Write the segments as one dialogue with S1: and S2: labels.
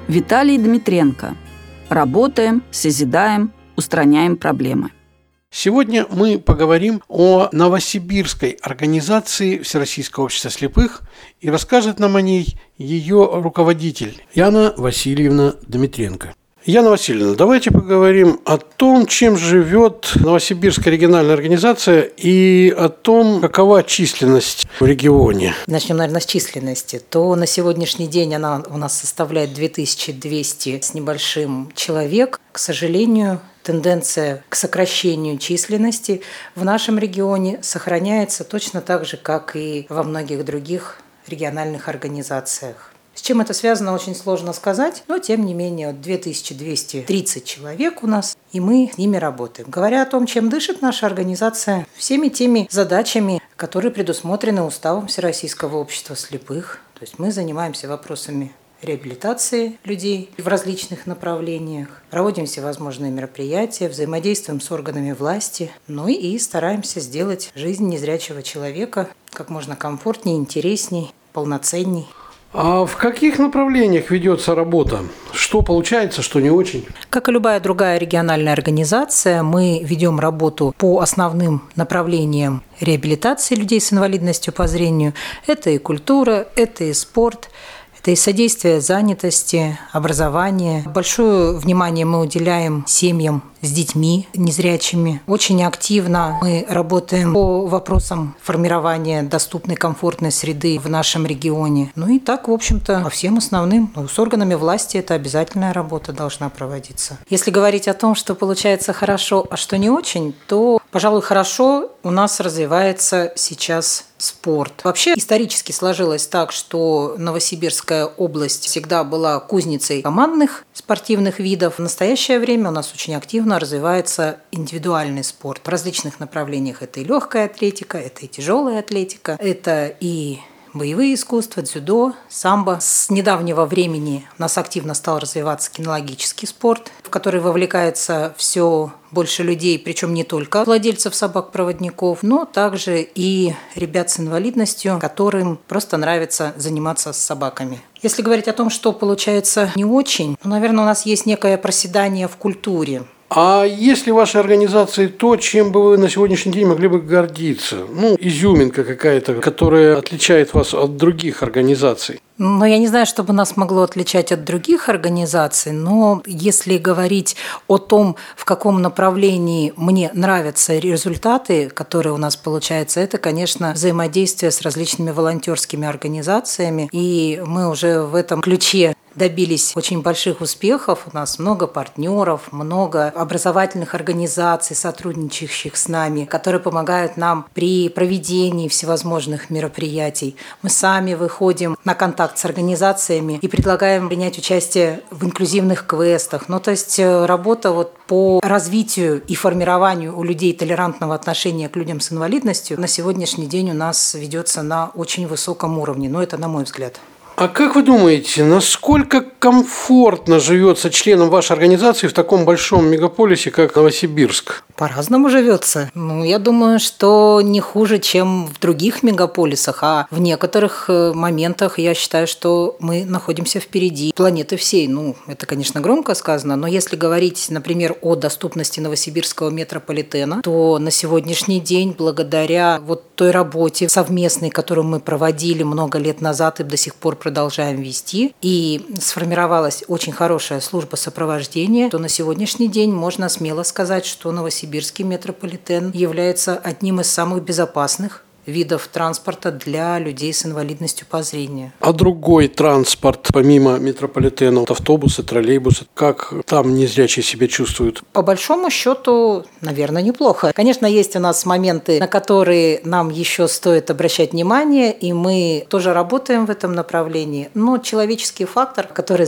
S1: Виталий Дмитренко. Работаем, созидаем, устраняем проблемы.
S2: Сегодня мы поговорим о новосибирской организации Всероссийского общества слепых, и расскажет нам о ней ее руководитель Яна Васильевна Дмитренко. Яна Васильевна, давайте поговорим о том, чем живет Новосибирская региональная организация и о том, какова численность в регионе.
S3: Начнем, наверное, с численности. То на сегодняшний день она у нас составляет 2200 с небольшим человек. К сожалению, тенденция к сокращению численности в нашем регионе сохраняется точно так же, как и во многих других региональных организациях. С чем это связано, очень сложно сказать, но тем не менее 2230 человек у нас, и мы с ними работаем. Говоря о том, чем дышит наша организация, всеми теми задачами, которые предусмотрены Уставом Всероссийского общества слепых. То есть мы занимаемся вопросами реабилитации людей в различных направлениях, проводим всевозможные мероприятия, взаимодействуем с органами власти, и стараемся сделать жизнь незрячего человека как можно комфортнее, интересней, полноценней.
S2: А в каких направлениях ведется работа? Что получается, что не очень?
S3: Как и любая другая региональная организация, мы ведем работу по основным направлениям реабилитации людей с инвалидностью по зрению. Это и культура, это и спорт, это и содействие занятости, образование. Большое внимание мы уделяем семьям с детьми незрячими. Очень активно мы работаем по вопросам формирования доступной, комфортной среды в нашем регионе. И так, в общем-то, по всем основным. С органами власти это обязательная работа должна проводиться. Если говорить о том, что получается хорошо, а что не очень, то, пожалуй, хорошо у нас развивается сейчас спорт. Вообще исторически сложилось так, что Новосибирская область всегда была кузницей командных спортивных видов. В настоящее время у нас очень активно развивается индивидуальный спорт в различных направлениях. Это и легкая атлетика, это и тяжелая атлетика, это и боевые искусства, дзюдо, самбо. С недавнего времени у нас активно стал развиваться кинологический спорт, в который вовлекается все больше людей, причем не только владельцев собак-проводников, но также и ребят с инвалидностью, которым просто нравится заниматься с собаками. Если говорить о том, что получается не очень, наверное, у нас есть некое проседание в культуре.
S2: А есть ли в вашей организации то, чем бы вы на сегодняшний день могли бы гордиться? Изюминка какая-то, которая отличает вас от других организаций?
S3: Я не знаю, что бы нас могло отличать от других организаций, но если говорить о том, в каком направлении мне нравятся результаты, которые у нас получаются, это, конечно, взаимодействие с различными волонтерскими организациями. И мы уже в этом ключе добились очень больших успехов. У нас много партнеров, много образовательных организаций, сотрудничающих с нами, которые помогают нам при проведении всевозможных мероприятий. Мы сами выходим на контакт с организациями и предлагаем принять участие в инклюзивных квестах. То есть работа по развитию и формированию у людей толерантного отношения к людям с инвалидностью на сегодняшний день у нас ведется на очень высоком уровне. Это на мой взгляд.
S2: А как вы думаете, насколько комфортно живется членам вашей организации в таком большом мегаполисе, как Новосибирск?
S3: По-разному живется. Я думаю, что не хуже, чем в других мегаполисах, а в некоторых моментах я считаю, что мы находимся впереди планеты всей. Это, конечно, громко сказано, но если говорить, например, о доступности новосибирского метрополитена, то на сегодняшний день, благодаря той работе совместной, которую мы проводили много лет назад и до сих пор продолжаем вести, и сформировалась очень хорошая служба сопровождения, то на сегодняшний день можно смело сказать, что Новосибирский метрополитен является одним из самых безопасных видов транспорта для людей с инвалидностью по зрению.
S2: А другой транспорт, помимо метрополитена, автобусы, троллейбусы, как там незрячие себя чувствуют?
S3: По большому счету, наверное, неплохо. Конечно, есть у нас моменты, на которые нам еще стоит обращать внимание, и мы тоже работаем в этом направлении. Но человеческий фактор, который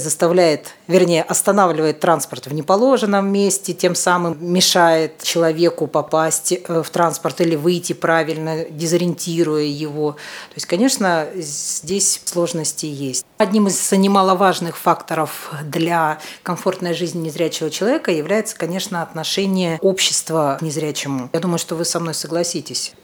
S3: останавливает транспорт в неположенном месте, тем самым мешает человеку попасть в транспорт или выйти правильно, дезориентируя его. То есть, конечно, здесь сложности есть. Одним из немаловажных факторов для комфортной жизни незрячего человека является, конечно, отношение общества к незрячему. Я думаю, что вы со мной согласитесь.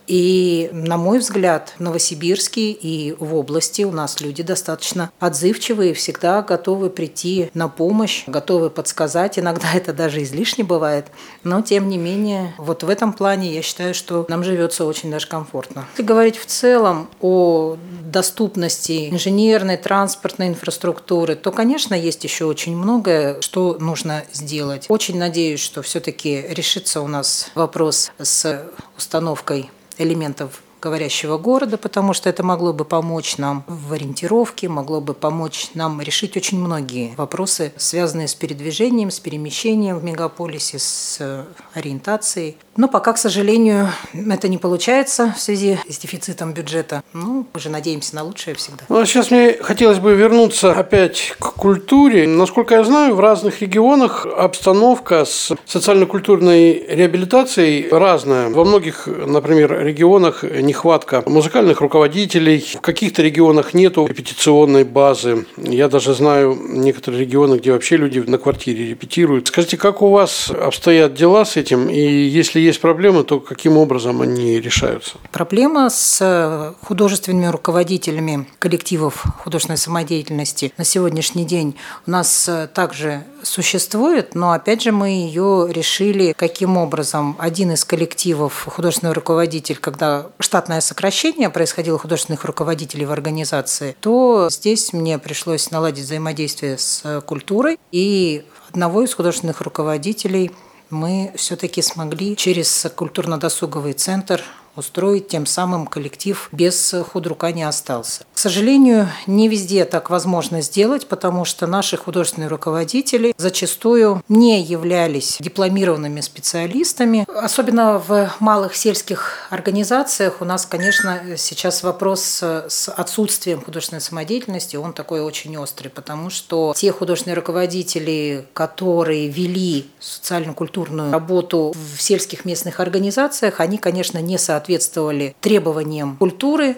S3: И, на мой взгляд, в Новосибирске и в области у нас люди достаточно отзывчивые, всегда готовы прийти на помощь, готовы подсказать. Иногда это даже излишне бывает. Но, тем не менее, вот в этом плане я считаю, что нам живется очень даже комфортно. Если говорить в целом о доступности инженерной, транспортной инфраструктуры, то, конечно, есть еще очень многое, что нужно сделать. Очень надеюсь, что все-таки решится у нас вопрос с установкой элементов говорящего города, потому что это могло бы помочь нам в ориентировке, могло бы помочь нам решить очень многие вопросы, связанные с передвижением, с перемещением в мегаполисе, с ориентацией. Но пока, к сожалению, это не получается в связи с дефицитом бюджета. Мы же надеемся на лучшее всегда.
S2: Ну, а сейчас мне хотелось бы вернуться опять к культуре. Насколько я знаю, в разных регионах обстановка с социально-культурной реабилитацией разная. Во многих, например, регионах нехватка музыкальных руководителей, в каких-то регионах нету репетиционной базы. Я даже знаю некоторые регионы, где вообще люди на квартире репетируют. Скажите, как у вас обстоят дела с этим? И если есть проблемы, то каким образом они решаются?
S3: Проблема с художественными руководителями коллективов художественной самодеятельности на сегодняшний день у нас также существует, но опять же мы ее решили каким образом. Один из коллективов художественный руководитель, когда штатное сокращение происходило художественных руководителей в организации, то здесь мне пришлось наладить взаимодействие с культурой, и одного из художественных руководителей мы все-таки смогли через культурно-досуговый центр устроить, тем самым коллектив без худрука не остался. К сожалению, не везде так возможно сделать, потому что наши художественные руководители зачастую не являлись дипломированными специалистами. Особенно в малых сельских организациях у нас, конечно, сейчас вопрос с отсутствием художественной самодеятельности, он такой очень острый, потому что те художественные руководители, которые вели социально-культурную работу в сельских местных организациях, они, конечно, не соответствовали требованиям культуры,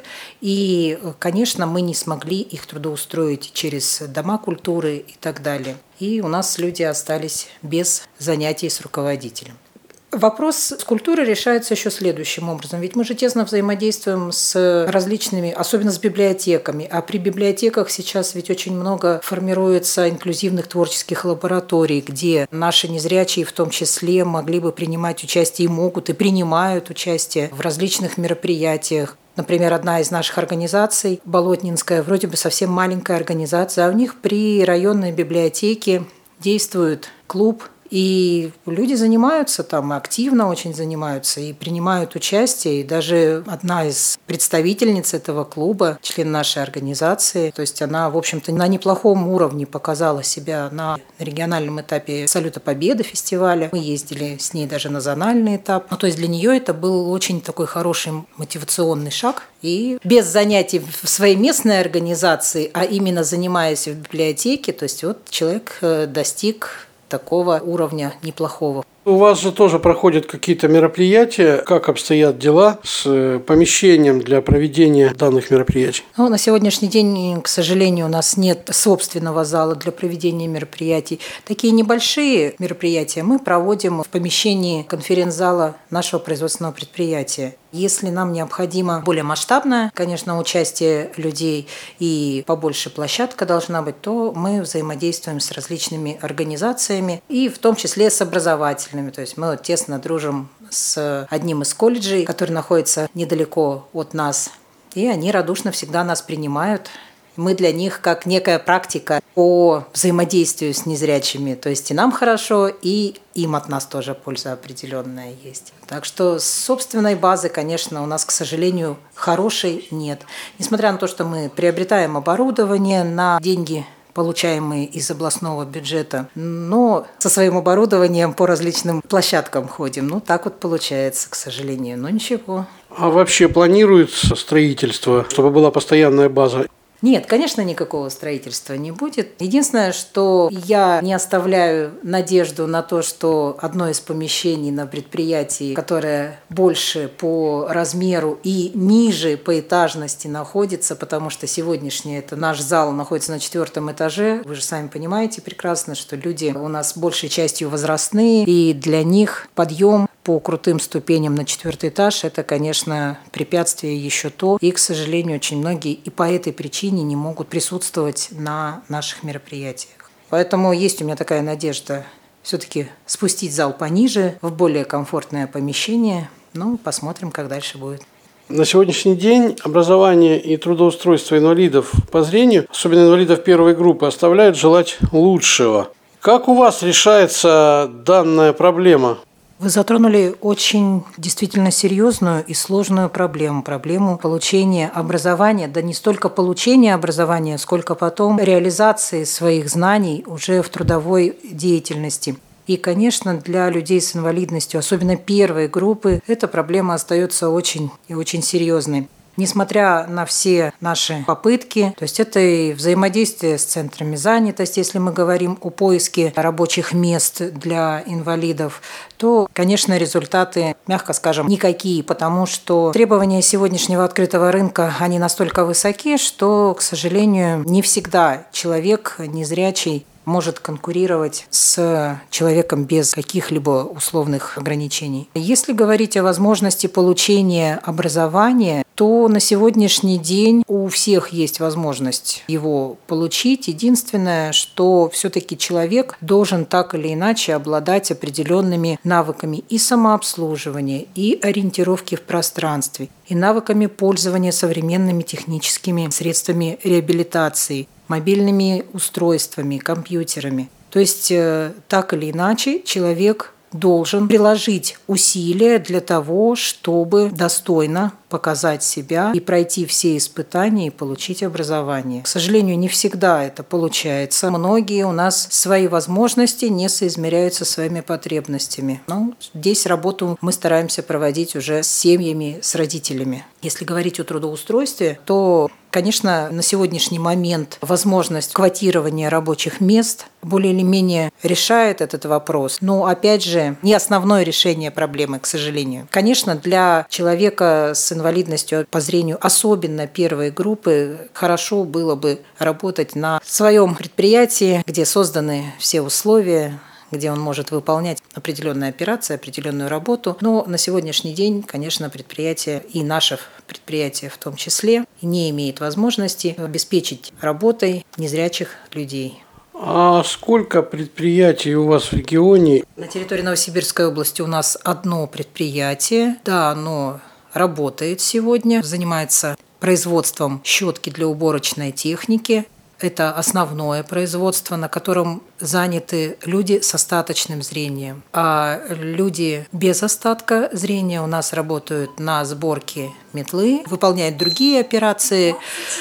S3: и, конечно, мы не смогли их трудоустроить через дома культуры и так далее. И у нас люди остались без занятий с руководителем. Вопрос с культурой решается еще следующим образом. Ведь мы же тесно взаимодействуем с различными, особенно с библиотеками. А при библиотеках сейчас ведь очень много формируется инклюзивных творческих лабораторий, где наши незрячие в том числе могли бы принимать участие и могут, и принимают участие в различных мероприятиях. Например, одна из наших организаций, Болотнинская, вроде бы совсем маленькая организация, а у них при районной библиотеке действует клуб. И люди занимаются там, активно очень занимаются и принимают участие. И даже одна из представительниц этого клуба, член нашей организации, то есть она, в общем-то, на неплохом уровне показала себя на региональном этапе Салюта Победы фестиваля. Мы ездили с ней даже на зональный этап. То есть для нее это был очень такой хороший мотивационный шаг. И без занятий в своей местной организации, а именно занимаясь в библиотеке, то есть вот человек достиг такого уровня неплохого.
S2: У вас же тоже проходят какие-то мероприятия. Как обстоят дела с помещением для проведения данных мероприятий?
S3: На сегодняшний день, к сожалению, у нас нет собственного зала для проведения мероприятий. Такие небольшие мероприятия мы проводим в помещении конференц-зала нашего производственного предприятия. Если нам необходимо более масштабное, конечно, участие людей и побольше площадка должна быть, то мы взаимодействуем с различными организациями и в том числе с образовательными. То есть мы тесно дружим с одним из колледжей, который находится недалеко от нас, и они радушно всегда нас принимают. Мы для них как некая практика по взаимодействию с незрячими. То есть и нам хорошо, и им от нас тоже польза определенная есть. Так что собственной базы, конечно, у нас, к сожалению, хорошей нет. Несмотря на то, что мы приобретаем оборудование на деньги, получаемые из областного бюджета, но со своим оборудованием по различным площадкам ходим. Так вот получается, к сожалению, но ничего.
S2: А вообще планируется строительство, чтобы была постоянная база?
S3: Нет, конечно, никакого строительства не будет. Единственное, что я не оставляю надежду на то, что одно из помещений на предприятии, которое больше по размеру и ниже по этажности находится, потому что сегодняшний это наш зал находится на 4-м этаже. Вы же сами понимаете прекрасно, что люди у нас большей частью возрастные, и для них подъем по крутым ступеням на 4-й этаж, это, конечно, препятствие еще то. И, к сожалению, очень многие и по этой причине не могут присутствовать на наших мероприятиях. Поэтому есть у меня такая надежда все-таки спустить зал пониже, в более комфортное помещение. Ну, посмотрим, как дальше будет.
S2: На сегодняшний день образование и трудоустройство инвалидов по зрению, особенно инвалидов первой группы, оставляют желать лучшего. Как у вас решается данная проблема?
S3: Вы затронули очень действительно серьезную и сложную проблему получения образования, да не столько получения образования, сколько потом реализации своих знаний уже в трудовой деятельности. И, конечно, для людей с инвалидностью, особенно первой группы, эта проблема остается очень и очень серьезной. Несмотря на все наши попытки, то есть это и взаимодействие с центрами занятости, если мы говорим о поиске рабочих мест для инвалидов, то, конечно, результаты, мягко скажем, никакие, потому что требования сегодняшнего открытого рынка, они настолько высоки, что, к сожалению, не всегда человек незрячий может конкурировать с человеком без каких-либо условных ограничений. Если говорить о возможности получения образования, то на сегодняшний день у всех есть возможность его получить. Единственное, что все-таки человек должен так или иначе обладать определенными навыками и самообслуживания, и ориентировки в пространстве, и навыками пользования современными техническими средствами реабилитации, мобильными устройствами, компьютерами. То есть так или иначе человек должен приложить усилия для того, чтобы достойно показать себя и пройти все испытания и получить образование. К сожалению, не всегда это получается. Многие у нас свои возможности не соизмеряются со своими потребностями. Но здесь работу мы стараемся проводить уже с семьями, с родителями. Если говорить о трудоустройстве, то, конечно, на сегодняшний момент возможность квотирования рабочих мест более или менее решает этот вопрос. Но, опять же, не основное решение проблемы, к сожалению. Конечно, для человека с инвалидностью по зрению, особенно первой группы, хорошо было бы работать на своем предприятии, где созданы все условия, где он может выполнять определенные операции, определенную работу. Но на сегодняшний день, конечно, предприятие, и наше предприятие в том числе, не имеет возможности обеспечить работой незрячих людей.
S2: А сколько предприятий у вас в регионе?
S3: На территории Новосибирской области у нас одно предприятие. Да, оно работает сегодня, занимается производством щетки для уборочной техники. Это основное производство, на котором заняты люди с остаточным зрением. А люди без остатка зрения у нас работают на сборке метлы, выполняют другие операции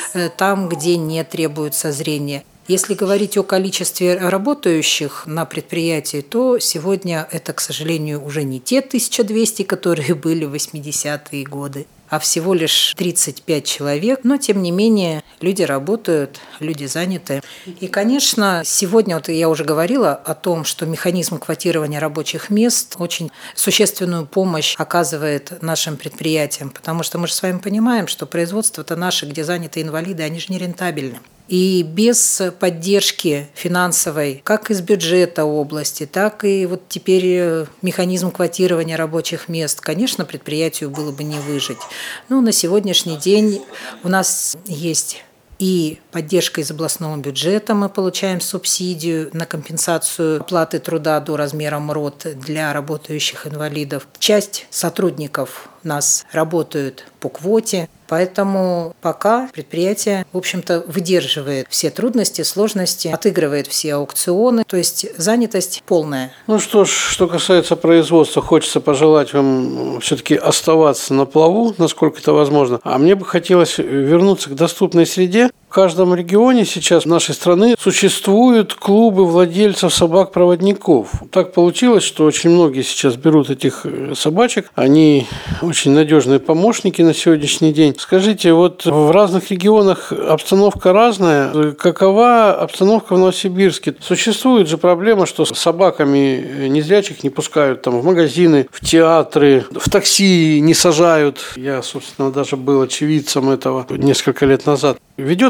S3: там, где не требуется зрение. Если говорить о количестве работающих на предприятии, то сегодня это, к сожалению, уже не те 1200, которые были в 80-е годы, а всего лишь 35 человек. Но, тем не менее, люди работают, люди заняты. И, конечно, сегодня, вот я уже говорила о том, что механизм квотирования рабочих мест очень существенную помощь оказывает нашим предприятиям, потому что мы же с вами понимаем, что производство-то наше, где заняты инвалиды, они же не рентабельны. И без поддержки финансовой, как из бюджета области, так и вот теперь механизм квотирования рабочих мест, конечно, предприятию было бы не выжить. Но на сегодняшний день у нас есть и поддержка из областного бюджета, мы получаем субсидию на компенсацию оплаты труда до размера МРОТ для работающих инвалидов. Часть сотрудников у нас работают по квоте. Поэтому пока предприятие, в общем-то, выдерживает все трудности, сложности, отыгрывает все аукционы, то есть занятость полная.
S2: Ну что ж, что касается производства, хочется пожелать вам все-таки оставаться на плаву, насколько это возможно. А мне бы хотелось вернуться к доступной среде. В каждом регионе сейчас нашей страны существуют клубы владельцев собак-проводников. Так получилось, что очень многие сейчас берут этих собачек. Они очень надежные помощники на сегодняшний день. Скажите, вот в разных регионах обстановка разная. Какова обстановка в Новосибирске? Существует же проблема, что с собаками незрячих не пускают там в магазины, в театры, в такси не сажают. Я, собственно, даже был очевидцем этого несколько лет назад. Ведется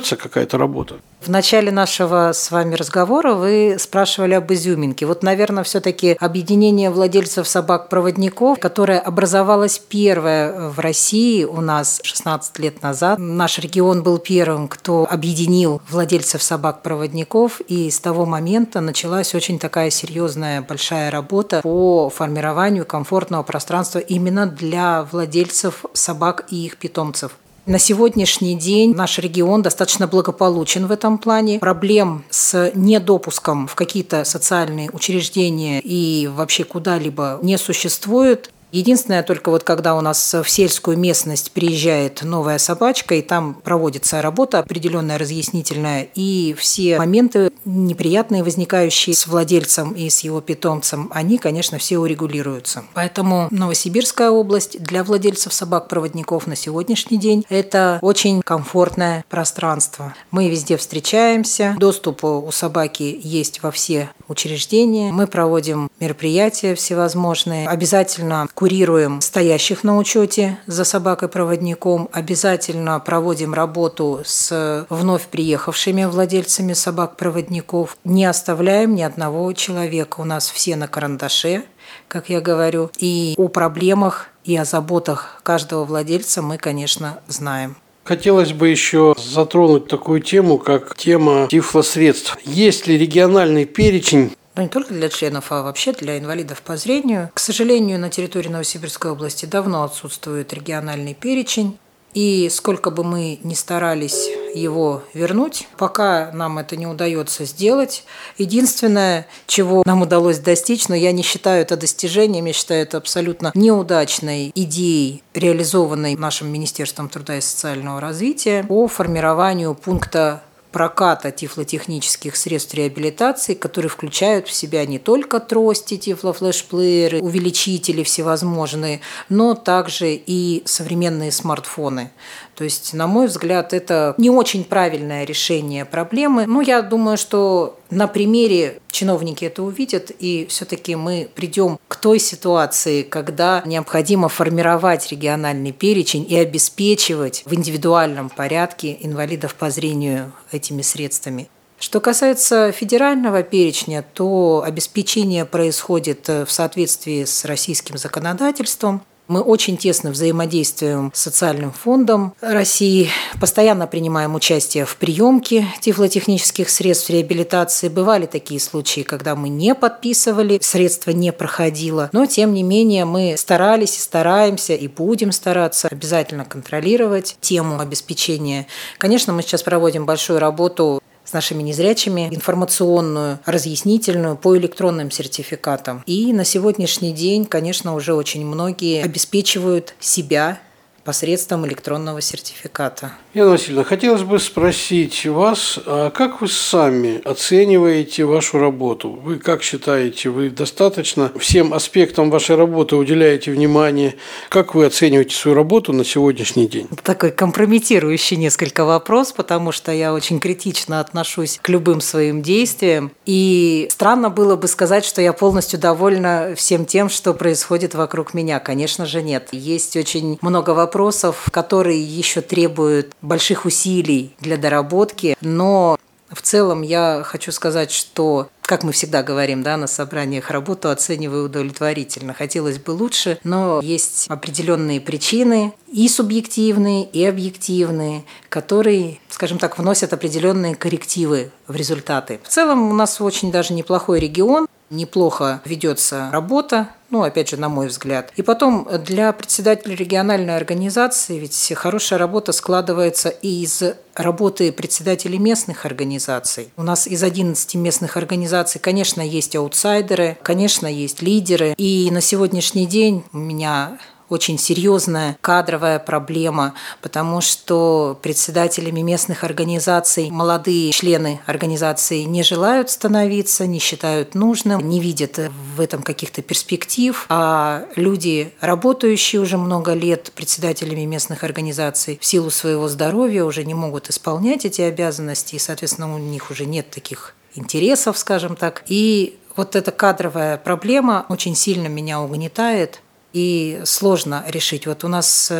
S2: ведется какая-то работа?
S3: В начале нашего с вами разговора вы спрашивали об изюминке. Вот, наверное, все-таки объединение владельцев собак-проводников, которое образовалось первое в России у нас 16 лет назад. Наш регион был первым, кто объединил владельцев собак-проводников, и с того момента началась очень такая серьезная большая работа по формированию комфортного пространства именно для владельцев собак и их питомцев. На сегодняшний день наш регион достаточно благополучен в этом плане. Проблем с недопуском в какие-то социальные учреждения и вообще куда-либо не существует. Единственное, только вот когда у нас в сельскую местность приезжает новая собачка, и там проводится работа определенная, разъяснительная, и все моменты неприятные, возникающие с владельцем и с его питомцем, они, конечно, все урегулируются. Поэтому Новосибирская область для владельцев собак-проводников на сегодняшний день – это очень комфортное пространство. Мы везде встречаемся, доступ у собаки есть во все учреждения, мы проводим мероприятия всевозможные, обязательно курируем стоящих на учете за собакой-проводником, обязательно проводим работу с вновь приехавшими владельцами собак-проводников. Не оставляем ни одного человека. У нас все на карандаше, как я говорю. И о проблемах и о заботах каждого владельца мы, конечно, знаем.
S2: Хотелось бы еще затронуть такую тему, как тема тифлосредств. Есть ли региональный перечень?
S3: Не только для членов, а вообще для инвалидов по зрению. К сожалению, на территории Новосибирской области давно отсутствует региональный перечень. И сколько бы мы ни старались его вернуть, пока нам это не удается сделать. Единственное, чего нам удалось достичь, но я не считаю это достижением, я считаю это абсолютно неудачной идеей, реализованной нашим Министерством труда и социального развития, по формированию пункта проката тифлотехнических средств реабилитации, которые включают в себя не только трости, тифлофлешплееры, увеличители всевозможные, но также и современные смартфоны. То есть, на мой взгляд, это не очень правильное решение проблемы. Но я думаю, что на примере чиновники это увидят, и все-таки мы придем к той ситуации, когда необходимо формировать региональный перечень и обеспечивать в индивидуальном порядке инвалидов по зрению этими средствами. Что касается федерального перечня, то обеспечение происходит в соответствии с российским законодательством. Мы очень тесно взаимодействуем с социальным фондом России, постоянно принимаем участие в приемке тифлотехнических средств реабилитации. Бывали такие случаи, когда мы не подписывали, средство не проходило, но тем не менее мы старались и стараемся и будем стараться обязательно контролировать тему обеспечения. Конечно, мы сейчас проводим большую работу с нашими незрячими, информационную, разъяснительную по электронным сертификатам. И на сегодняшний день, конечно, уже очень многие обеспечивают себя посредством электронного сертификата.
S2: Яна Васильевна, хотелось бы спросить вас, а как вы сами оцениваете вашу работу? Вы как считаете, вы достаточно всем аспектам вашей работы уделяете внимание? Как вы оцениваете свою работу на сегодняшний день?
S3: Такой компрометирующий несколько вопрос, потому что я очень критично отношусь к любым своим действиям. И странно было бы сказать, что я полностью довольна всем тем, что происходит вокруг меня. Конечно же, нет. Есть очень много вопросов, которые еще требуют больших усилий для доработки, но в целом я хочу сказать, что, как мы всегда говорим, на собраниях, работу оцениваю удовлетворительно. Хотелось бы лучше, но есть определенные причины, и субъективные, и объективные, которые, скажем так, вносят определенные коррективы в результаты. В целом у нас очень даже неплохой регион, неплохо ведется работа, опять же, на мой взгляд. И потом для председателя региональной организации ведь хорошая работа складывается и из работы председателей местных организаций. У нас из 11 местных организаций, конечно, есть аутсайдеры, конечно, есть лидеры. И на сегодняшний день у меня очень серьезная кадровая проблема, потому что председателями местных организаций молодые члены организации не желают становиться, не считают нужным, не видят в этом каких-то перспектив, а люди, работающие уже много лет председателями местных организаций, в силу своего здоровья уже не могут исполнять эти обязанности, и, соответственно, у них уже нет таких интересов, скажем так. И вот эта кадровая проблема очень сильно меня угнетает. и сложно решить. Вот у нас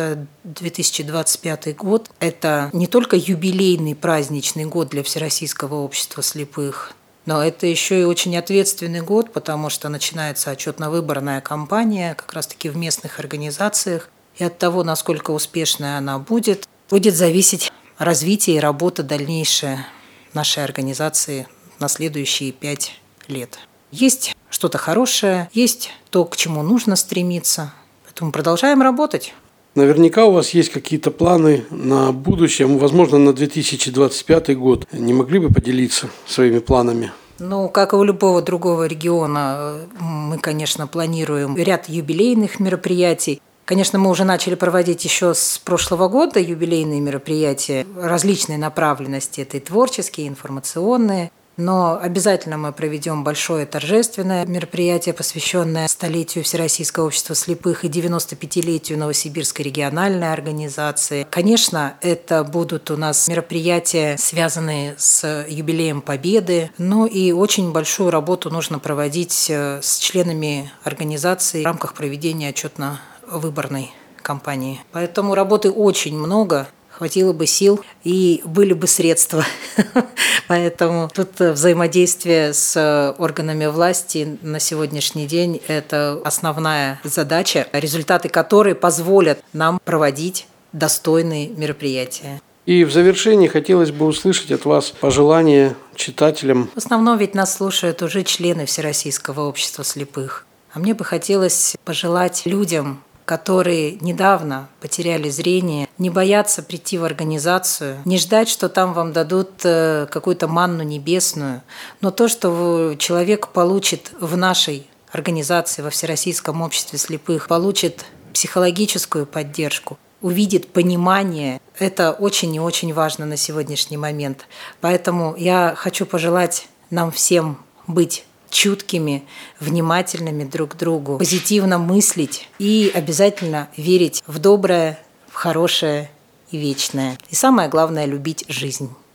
S3: 2025 год – это не только юбилейный праздничный год для Всероссийского общества слепых, но это еще и очень ответственный год, потому что начинается отчетно-выборная кампания как раз-таки в местных организациях. И от того, насколько успешной она будет зависеть развитие и работа дальнейшая нашей организации на следующие 5 лет. Есть что-то хорошее, есть то, к чему нужно стремиться. Поэтому продолжаем работать.
S2: Наверняка у вас есть какие-то планы на будущее, возможно, на 2025 год. Не могли бы поделиться своими планами?
S3: Как и у любого другого региона, мы, конечно, планируем ряд юбилейных мероприятий. Конечно, мы уже начали проводить еще с прошлого года юбилейные мероприятия различной направленности. Это и творческие, и информационные. Но обязательно мы проведем большое торжественное мероприятие, посвященное столетию Всероссийского общества слепых и 95-летию Новосибирской региональной организации. Конечно, это будут у нас мероприятия, связанные с юбилеем Победы, но и очень большую работу нужно проводить с членами организации в рамках проведения отчетно-выборной кампании. Поэтому работы очень много. Хватило бы сил и были бы средства. Поэтому тут взаимодействие с органами власти на сегодняшний день – это основная задача, результаты которой позволят нам проводить достойные мероприятия.
S2: И в завершении хотелось бы услышать от вас пожелания читателям.
S3: В основном ведь нас слушают уже члены Всероссийского общества слепых. А мне бы хотелось пожелать людям, которые недавно потеряли зрение, не бояться прийти в организацию, не ждать, что там вам дадут какую-то манну небесную, но то, что человек получит в нашей организации, во Всероссийском обществе слепых, получит психологическую поддержку, увидит понимание, это очень и очень важно на сегодняшний момент. Поэтому я хочу пожелать нам всем быть чуткими, внимательными друг к другу, позитивно мыслить и обязательно верить в доброе, в хорошее и вечное. И самое главное – любить жизнь.